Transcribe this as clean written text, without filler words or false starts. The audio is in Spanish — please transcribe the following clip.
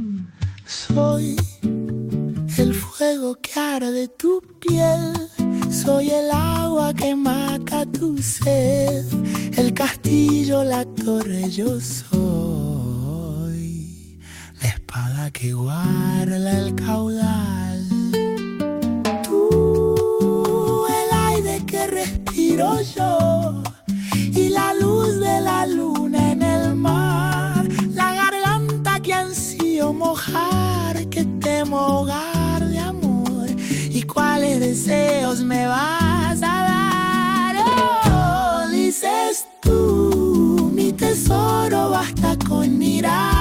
Soy el fuego que arde tu piel, soy el agua que mata tu sed, el castillo, la torre, yo soy la espada que guarda el caudal. Tú, el aire que respiro yo, y la luz de la luna en el mar, la garganta que ansío mojar, que temo ahogar de amor, y cuáles deseos me vas a dar. Oh, dices tú, mi tesoro, basta con mirar